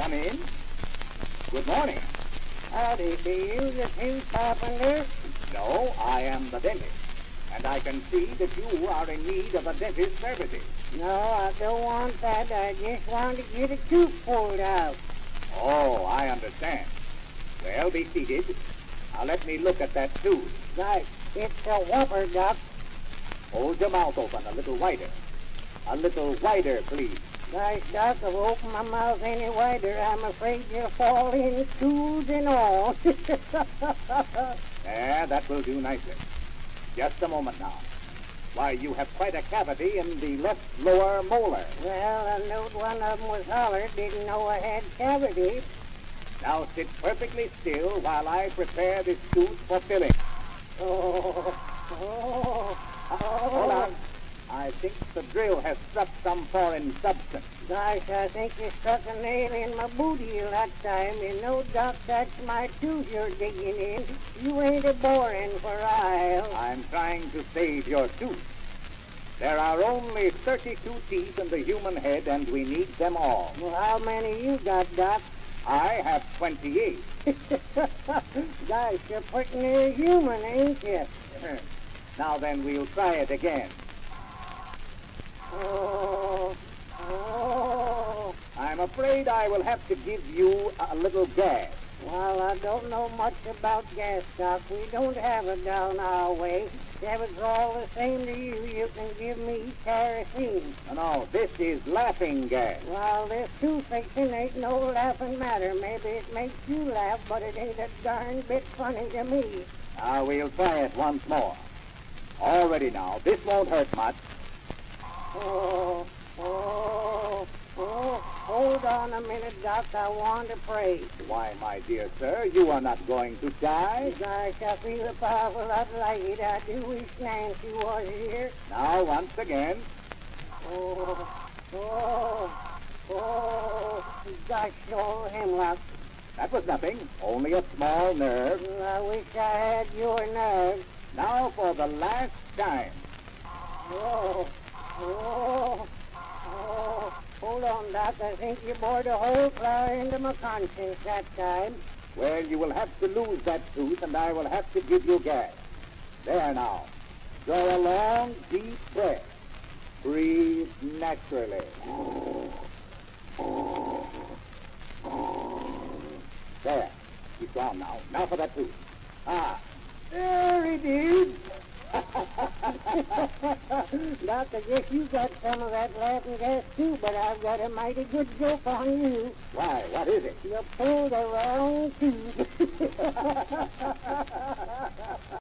come in? Good morning. Howdy, be you the tooth carpenter? No, I am the dentist, and I can see that you are in need of a dentist's services. No, I don't want that. I just want to get a tooth pulled out. Oh, I understand. Well, be seated. Now let me look at that tooth. Right, it's a whopper, Doc. Hold your mouth open a little wider. A little wider, please. Right, Doc, if I open my mouth any wider, I'm afraid you'll fall in, tooth and all. There, that will do nicely. Just a moment now. Why, you have quite a cavity in the left lower molar. Well, I knowed one of them was holler, didn't know I had cavity. Now sit perfectly still while I prepare this tooth for filling. Hold on. I think the drill has struck some foreign substance. Gosh, I think you struck a nail in my booty that time. You know, Doc, that's my tooth you're digging in. You ain't a boring for I'll. I'm trying to save your tooth. There are only 32 teeth in the human head, and we need them all. Well, how many you got, Doc? I have 28. Gosh, you're putting in a human, ain't you? Now then, we'll try it again. Oh. I'm afraid I will have to give you a little gas. Well, I don't know much about gas, Doc. We don't have it down our way. If it's all the same to you, you can give me kerosene. No, this is laughing gas. Well, this tooth fixing ain't no laughing matter. Maybe it makes you laugh, but it ain't a darn bit funny to me. Now, we'll try it once more. All ready now. This won't hurt much. Hold on a minute, Doc. I want to pray. Why, my dear sir, you are not going to die. Gosh, I feel a powerful lot like it. I do wish Nancy was here. Now, once again. Gosh, oh, hemlock. That was nothing. Only a small nerve. I wish I had your nerve. Now for the last time. Hold on, Doc. I think you bored a whole flower into my conscience that time. Well, you will have to lose that tooth, and I will have to give you gas. There now. Draw a long, deep breath. Breathe naturally. There. He's gone now. Now for that tooth. Ah. There it is. Doc, I guess you got some of that laughing gas too, but I've got a mighty good joke on you. Why, what is it? You pulled the wrong tooth.